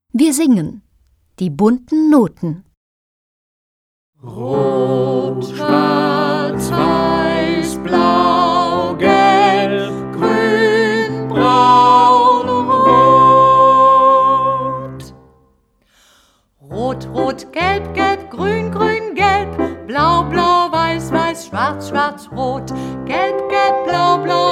Wir singen die bunten Noten. Rot, schwarz, weiß, blau, gelb, grün, braun, rot. Rot, rot, gelb, gelb, grün, grün, gelb, blau, blau, weiß, weiß, schwarz, schwarz, rot, gelb, gelb, blau, blau,